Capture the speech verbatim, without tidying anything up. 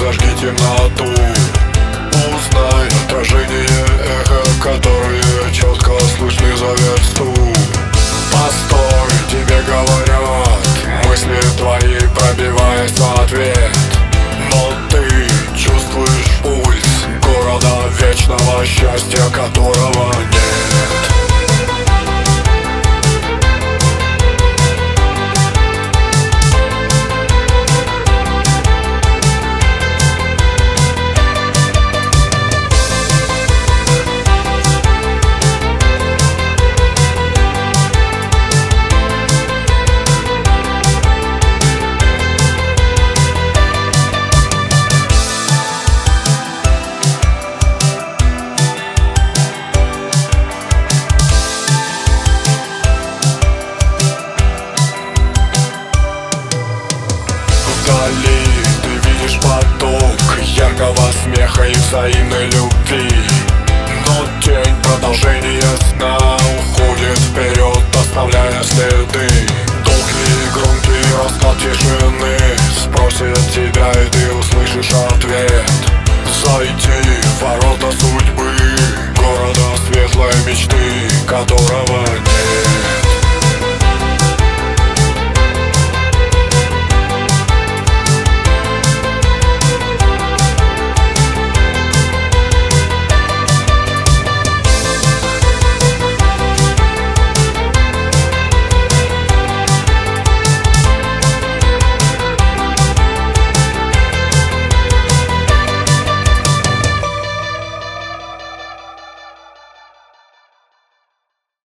зажги темноту. Узнай отражение эхо, которые четко слышны за версту. Постой, тебе говорят мысли твои, пробиваясь в ответ. Но ты чувствуешь пульс города вечного счастья, которого нет. Вдали ты видишь поток яркого смеха и взаимной любви, но тень продолжения сна